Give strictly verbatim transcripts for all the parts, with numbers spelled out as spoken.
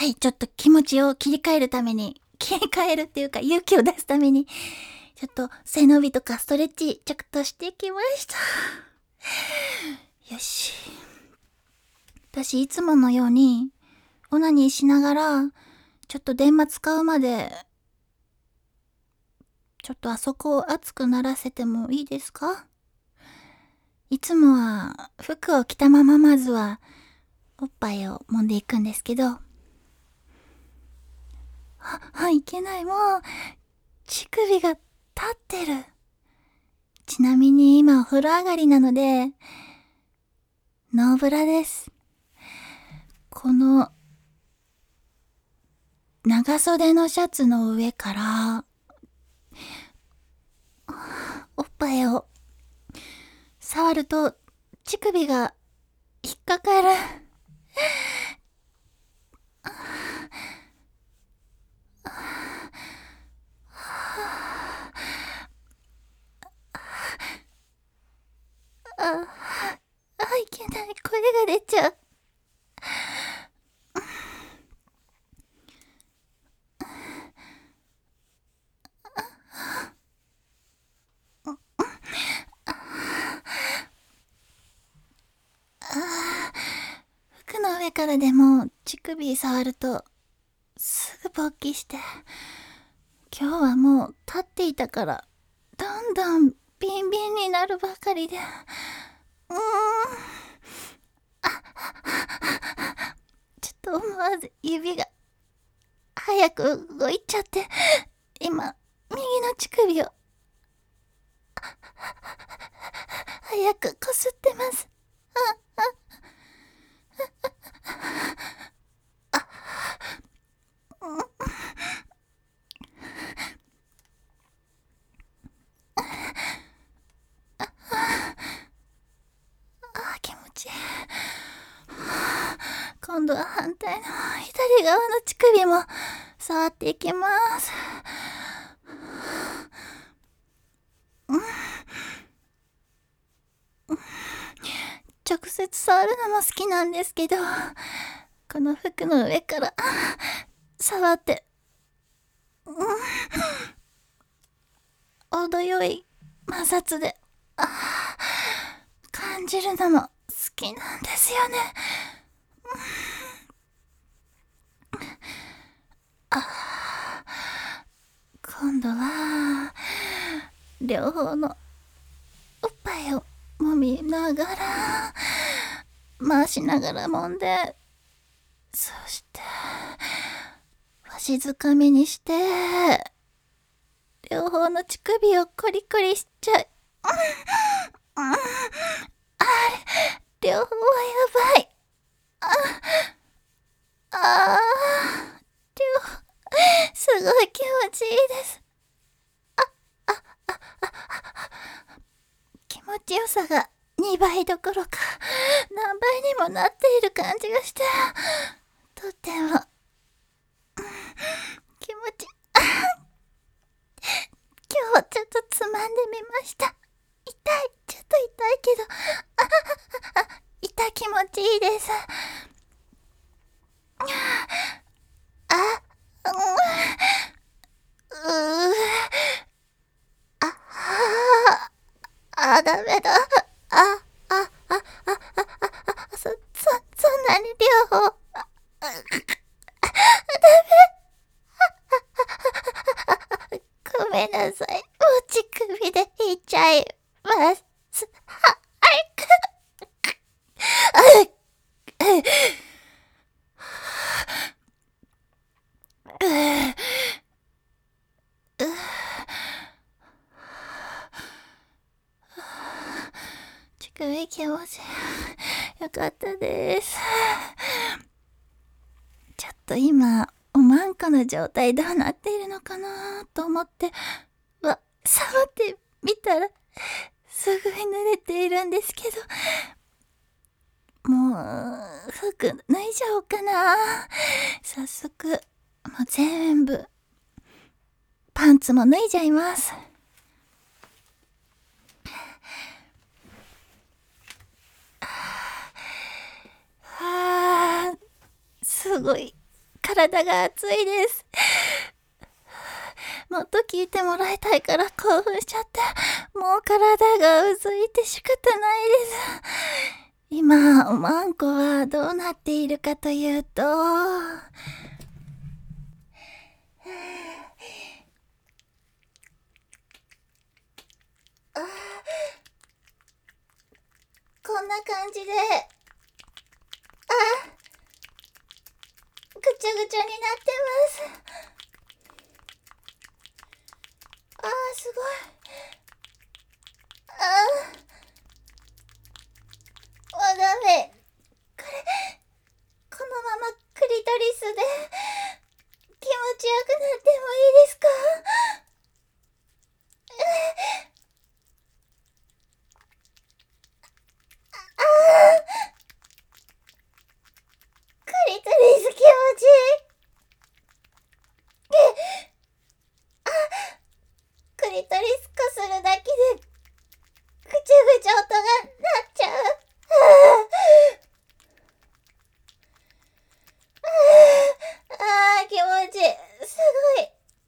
はい、ちょっと気持ちを切り替えるために、切り替えるっていうか勇気を出すために、ちょっと背伸びとかストレッチちょっとしてきました。よし。私いつものようにオナニーしながら、ちょっと電話使うまで、ちょっとあそこを熱くならせてもいいですか？いつもは服を着たまままずはおっぱいを揉んでいくんですけど、は、はい、いけない、もう、乳首が立ってる。ちなみに今お風呂上がりなので、ノーブラです。この、長袖のシャツの上から、おっぱいを触ると、乳首が引っかかる。あ、あ、いけない。声が出ちゃう。服の上からでも乳首触るとすぐ勃起して、今日はもう立っていたからどんどんビンビンになるばかりで、うーん、ちょっと思わず指が早く動いちゃって、今右の乳首を早くこすってます。あ、気持ちいい。今度は反対の左側の乳首も触っていきます。直接触るのも好きなんですけど、この服の上から触って、うん、程よい摩擦で感じるのも好きなんですよね。あ、今度は両方のおっぱいを揉みながら回しながら揉んで、そしてわしづかみにして両方の乳首をコリコリしちゃい、うん、あれ、両方はやばい。ああー、両方すごい気持ちいいです。気持ちよさがにばいどころか何倍にもなっている感じがして、とっても気持ち、今日ちょっとつまんでみました。痛い、ちょっと痛いけど、ああ、痛気持ちいいです。あ、うん、うー、ああ、あ、ダメだ。あ、あ、あ、あ、あ、あ、そ、そ、そんなに両方、あ、あ、ごめんなさい。もう乳首で引いちゃいます。は、あい、あい、乳首気持ちよかったです。ちょっと今おまんこの状態どうなっているのかなと思って、わ、触ってみたらすぐに濡れているんですけど、もう服脱いじゃおうかな。早速もう全部パンツも脱いじゃいます。はあ、すごい体が熱いです。もっと聞いてもらいたいから興奮しちゃって、もう体がうずいて仕方ないです。今、おまんこはどうなっているかというと、こんな感じで、あ、ぐちゃぐちゃになってます。あー、すごい。あー、もうダメ。これ、このままクリトリスで気持ちよくなってもいいですか？あー、クリトリス気持ちいい。クリトリスこするだけでぐちゃぐちゃ音が鳴っちゃう。あー、気持ちいい。すごい。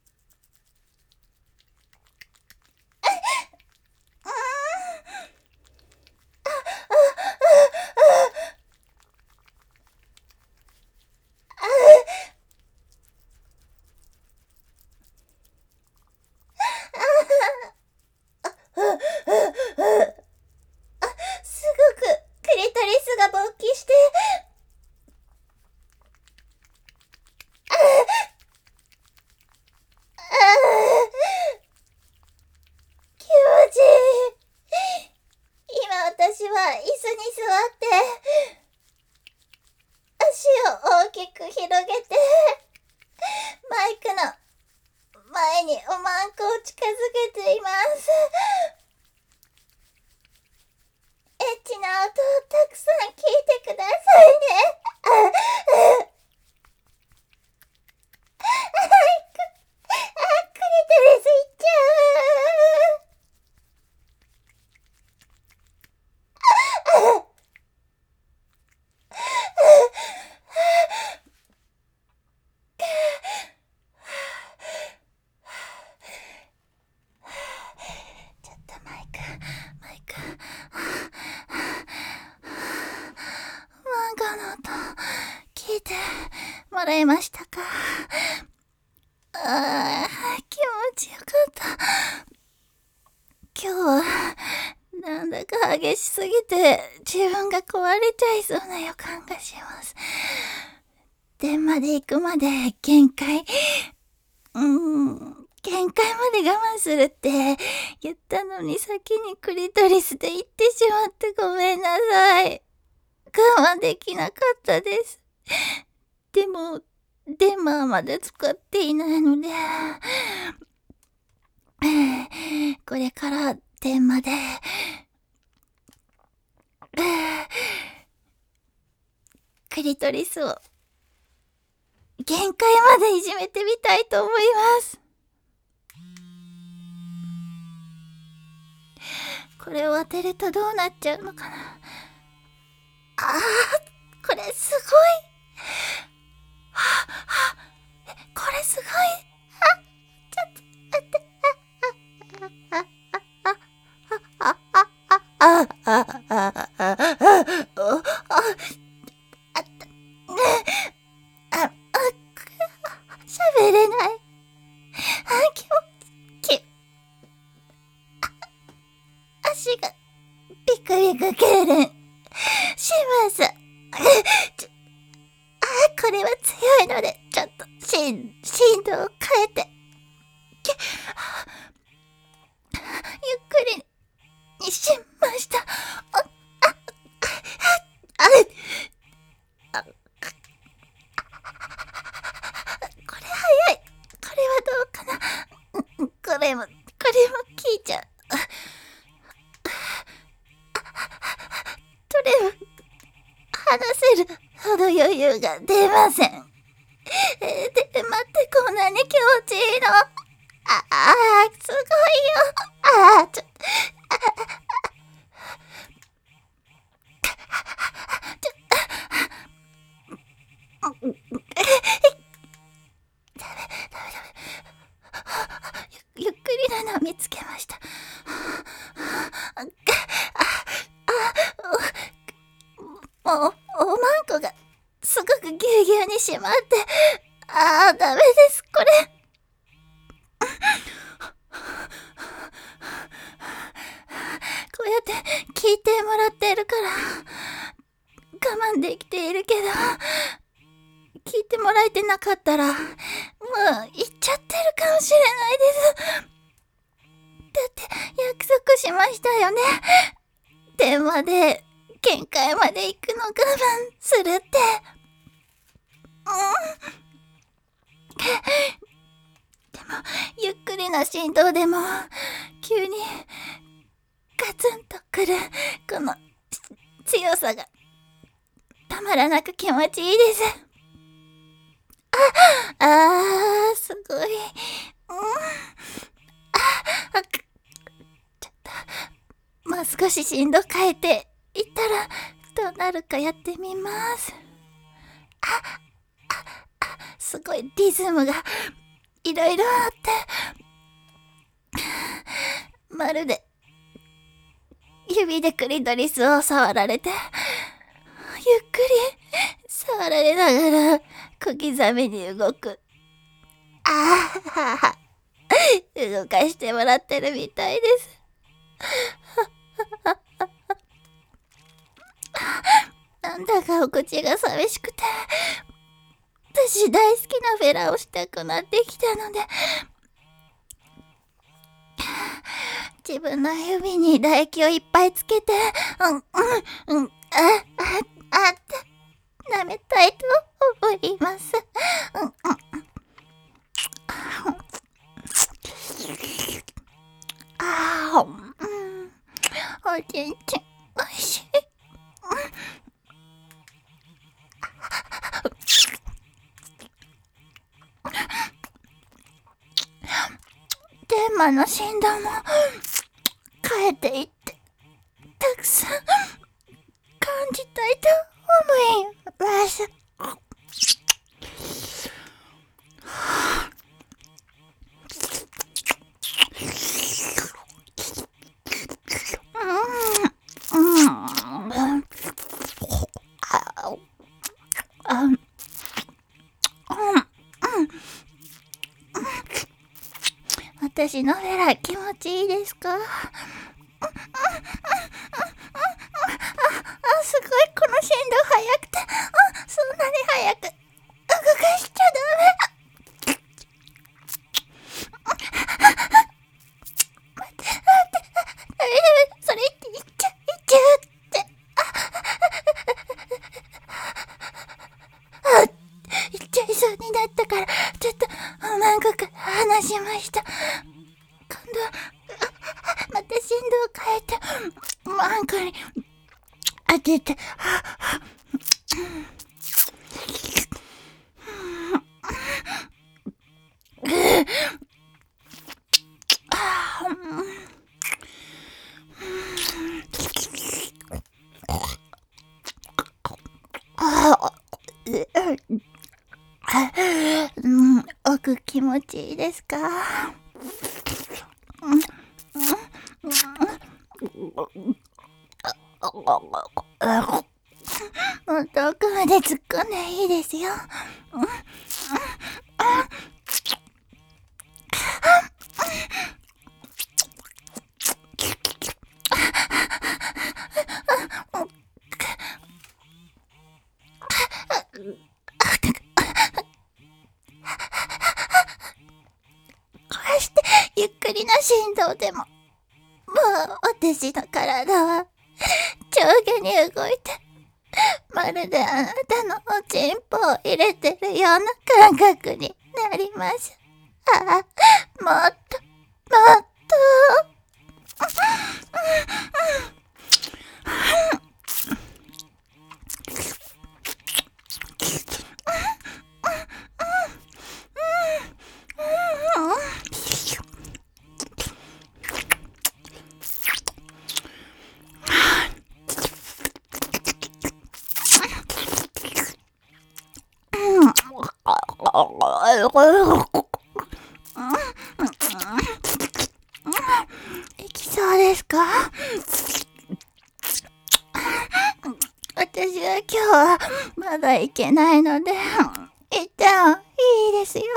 すごくクリトリスが勃起して、気持ちいい。今私は椅子に座って足を大きく広げてマイクの前におまんこを近づけています。エッチな音をたくさん聞いてくださいね。あ、クリトリスいっちゃう。ちょっとマイクマイクマンガの音聞いてもらえましたか？あー、気持ちよかった。今日はなんだか激しすぎて自分が壊れちゃいそうな予感がします。電まで行くまで限界、うーん、限界まで我慢するって言ったのに先にクリトリスで言ってしまってごめんなさい。我慢できなかったです。でも、デンマーまで使っていないので、これからデンマで、クリトリスを限界までいじめてみたいと思います。これを当てるとどうなっちゃうのかな。あー、これすごい。ははこれすごい。あ、ちょっと待って。ああああああああああああ喋れない。あ、気持ち、足がビクビク痙攣します。ちょあ、これは強いのでちょっと振動を変えて、ゆっくりにしました。あ、あ、あ、あれ、あ、これ早い。これはどうかな。これも、これも聞いちゃう。どれも話せるほど余裕が出ません。えー、で、待って、こんなに気持ちいいの。ああー、すごいよ。ああ、ちょ、あちょ、 ぎゅうぎゅうに締まって、あー、ダメです、これ。こうやって聞いてもらってるから、我慢できているけど、聞いてもらえてなかったら、もう行っちゃってるかもしれないです。だって約束しましたよね。電話で限界まで行くの我慢するって。うん。でも、ゆっくりな振動でも、急にガツンとくる、この強さが、たまらなく気持ちいいです。あ、あー、すごい。うん。あ、ちょっと、もう少し振動変えていったら、どうなるかやってみます。あ、あ、あ、すごいリズムが、いろいろあって、まるで、指でクリトリスを触られて、ゆっくり触られながら小刻みに動く。ああ、動かしてもらってるみたいです。なんだかお口が寂しくて、私大好きなフェラをしたくなってきたので、自分の指に唾液をいっぱいつけて、うん、うん、うん、あ、あ、あって、舐めたいと思います。うん、うん。ああ、うん。おちんちん、おいしい。天馬の振動も変えていって、たくさん感じたいと思います。私のフェラ気持ちいいですか？あ、あ、すごいこの振動速くて、あ、そんなに速く動かしちゃダメ。待って待って、ダメダメ、それって言っちゃう言っちゃうって。あ、言っちゃいそうになったから、ちょっと何個か話しました。今度また振動変えて、マンコに当てて、うん、奥気持ちいいですか？もっと奥まで突っ込んでいいですよ。こうしてゆっくりな振動でも、もう私の体は上下に動いて、まるであなたのおちんぽを入れてるような感覚になります。ああ、もっと、もっと。いきそうですか？私は今日はまだいけないので、一旦いいですよ。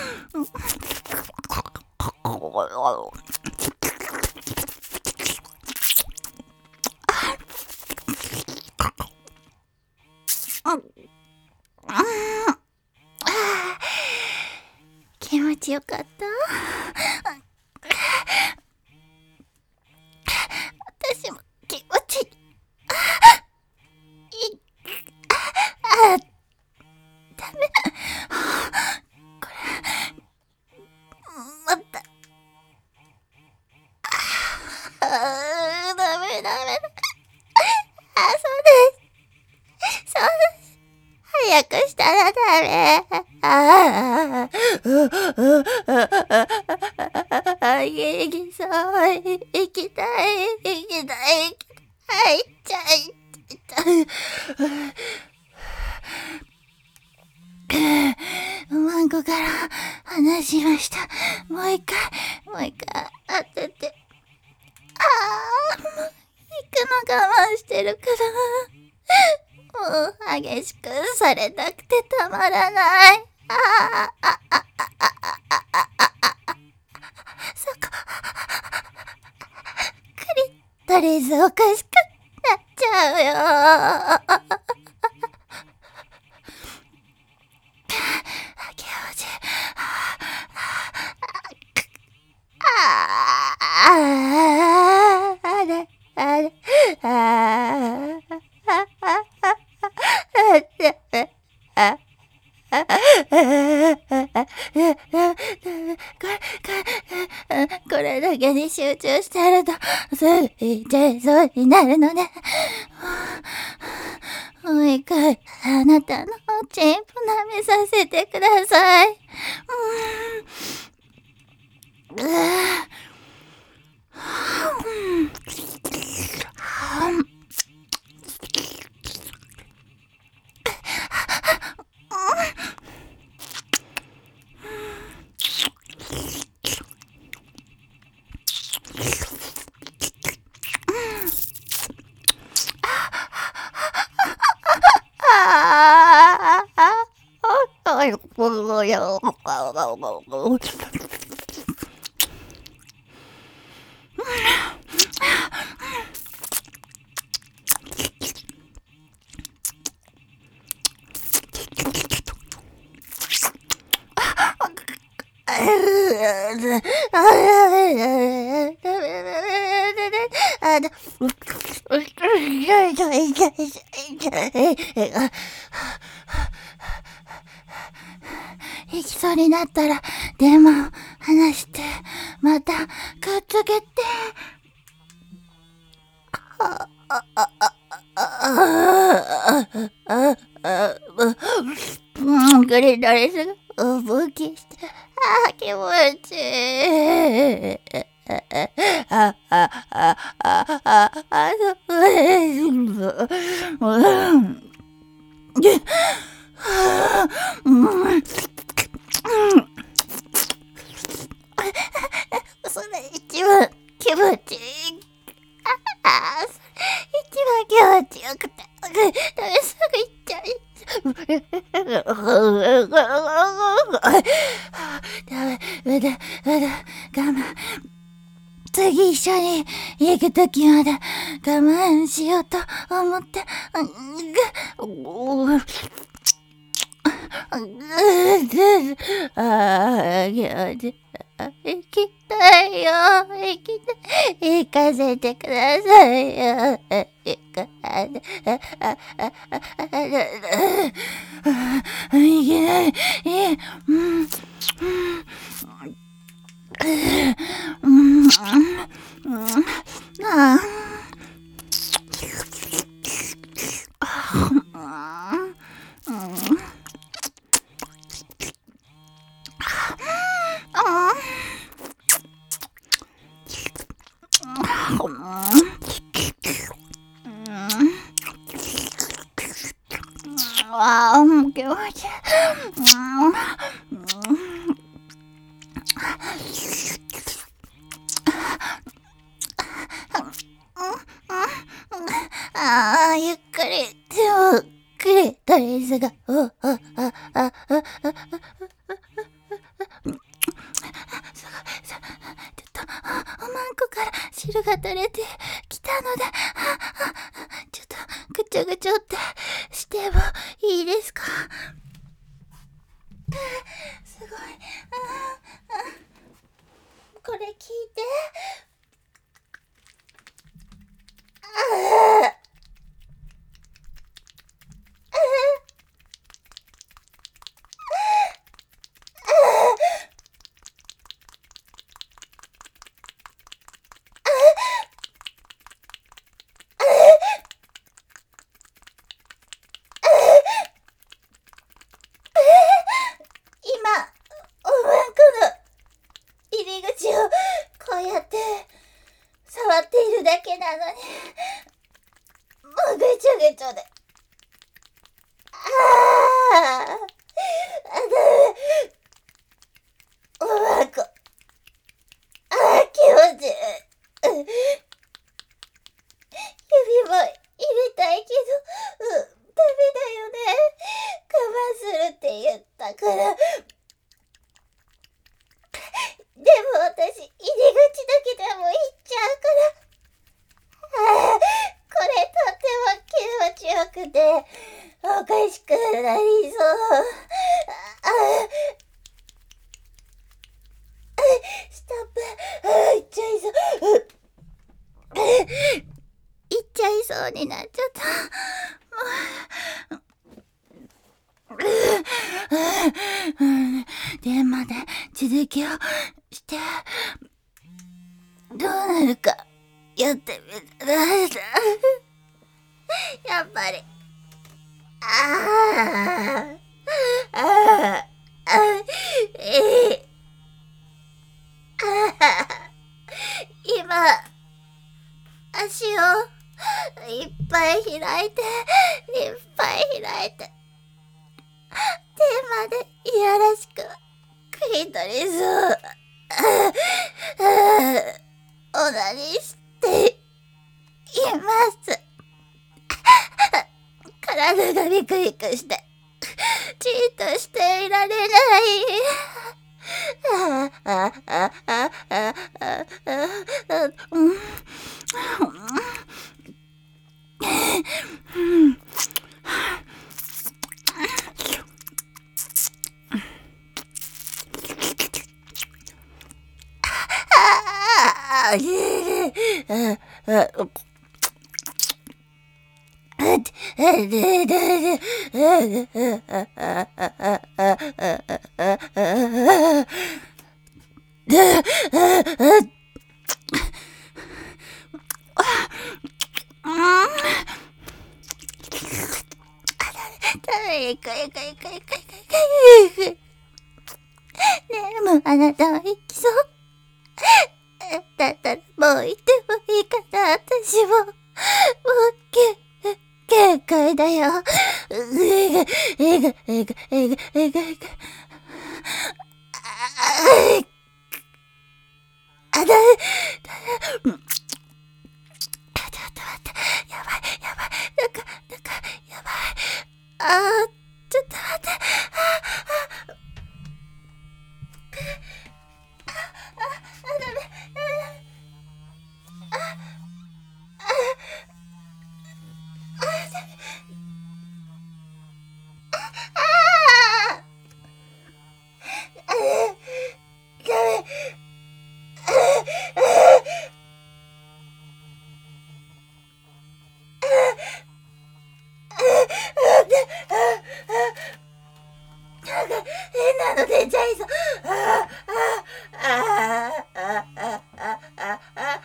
気持ちよかった。私も気持ちいい。あ、ダメ。これ、また。あ、ダメダメ。あ、そうです。そうです。早くしたらダメ。ああ、行きそう。行きたい。行きたい。入っちゃい。おまんこから話しました。もう一回、もう一回当てて。ああ、もう行くの我慢してるから。もう激しくされたくてたまらない。ああ、ああ、ああ、ああ、ああ、そこ。クリトリスおかしくなっちゃうよ。これだけに集中してるとすぐ行っちゃいそうになるので、もう一回あなたのチンポ舐めさせてください。うん、う行きそうになったら、でも離して、またくっつけて。グリドリスがうぶきして、あ、気持ちいい。あ、あ、あ、あ、あ、あ、あ、そうです。それ一番気持ちいい。ああ、それ一番気持ちよくて、すぐ行っちゃい。ダメ、まだ、まだ、我慢。次一緒に行くときまで我慢しようと思って、ああ、気持ちいい。行きたいよ。行きたい。行かせてくださいよ。行かせて。いけない。うん。うん。うん。ああ。わあ、気持ちいい。ああ、ゆっくり手をく水が、お、あ、あ、あ、あ、あ、あ、すごい、ちょっと、おまんこから汁が垂れてきたので、ちょっと、ぐちょぐちょってしてもいいですか？すごい。これ聞いて。今、おまんこの入り口をこうやって触っているだけなのに、もうぐちょぐちょで。ああ、あだめ。おまんこ。ああ、気持ちいい。指も入れたいけど、うん、ダメだよね。我慢するって言ったから。でも私、入り口だけでも行っちゃうから。ああ、これとっても気持ちよくて、おかしくなりそう。ああ、ストップ。ああ、行っちゃいそう。行っちゃいそうになっちゃった。でまで続きをしてどうなるかやってみたらやっぱりあーあーあーえー、あー今足をいっぱい開いていっぱい開いて手までいやらしくクリトリスをおなりしています。体がビクビクしてじっとしていられない。ああああああああうんあもうあなたは行きそう。だったらもう行ってもいいかな。私ももうけ限界だよ。えがえがえがえがえがえがあだだちょっと待ってやばいやばいなんかなんかやばいあーちょっと待ってああああダメああ変なの出ちゃいそう。あああああああああ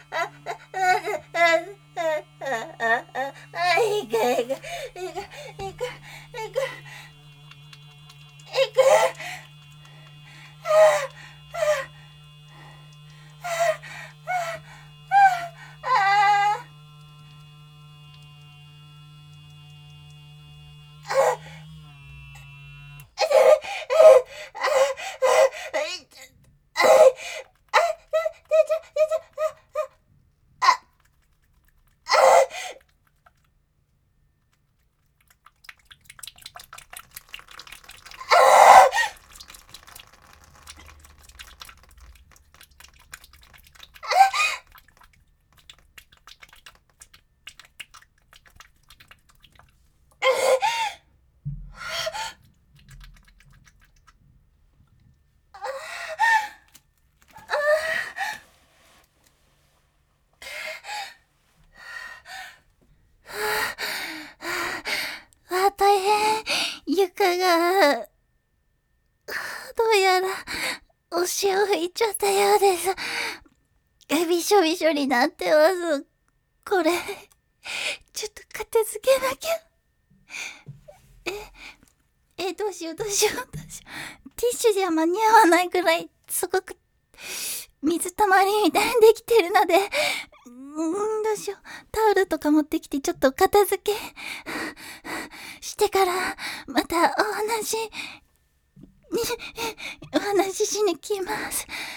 あいくいくいくいくいくいく腰を拭いちゃったようです。びしょびしょになってます。これ、ちょっと片付けなきゃ。え、え、どうしようどうしようどうしよう。ティッシュじゃ間に合わないくらい、すごく、水たまりみたいにできてるので、うーん、どうしよう。タオルとか持ってきてちょっと片付けしてから、またお話、に、お話ししに来ます。